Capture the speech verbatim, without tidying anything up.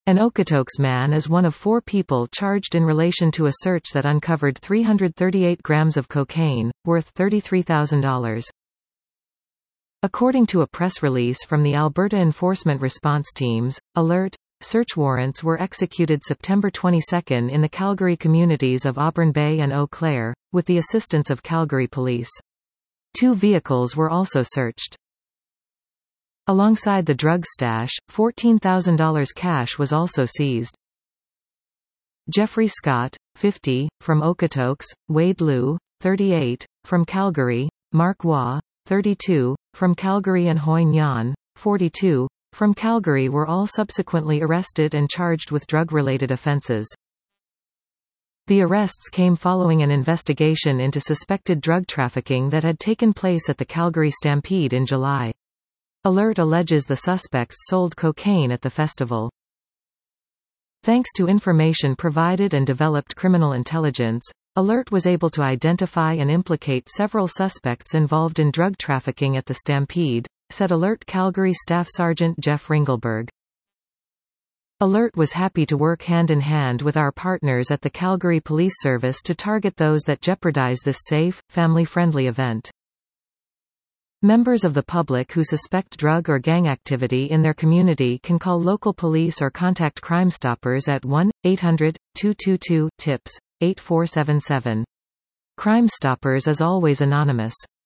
An Okotoks man is one of four people charged in relation to a search that uncovered three hundred thirty-eight grams of cocaine, worth thirty-three thousand dollars. According to a press release from the Alberta Enforcement Response Teams, ALERT, search warrants were executed September twenty-second in the Calgary communities of Auburn Bay and Eau Claire, with the assistance of Calgary Police. Two vehicles were also searched. Alongside the drug stash, fourteen thousand dollars cash was also seized. Jeffrey Scott, fifty, from Okotoks, Wade Liu, thirty-eight, from Calgary, Mark Waugh, thirty-two, from Calgary and Hoi Nhan, forty-two, from Calgary were all subsequently arrested and charged with drug-related offenses. The arrests came following an investigation into suspected drug trafficking that had taken place at the Calgary Stampede in July. ALERT alleges the suspects sold cocaine at the festival. Thanks to information provided and developed criminal intelligence, ALERT was able to identify and implicate several suspects involved in drug trafficking at the Stampede, said ALERT Calgary Staff Sergeant Jeff Ringelberg. ALERT was happy to work hand-in-hand with our partners at the Calgary Police Service to target those that jeopardize this safe, family-friendly event. Members of the public who suspect drug or gang activity in their community can call local police or contact Crime Stoppers at one eight hundred, two two two, TIPS, eight four seven seven. Crime Stoppers is always anonymous.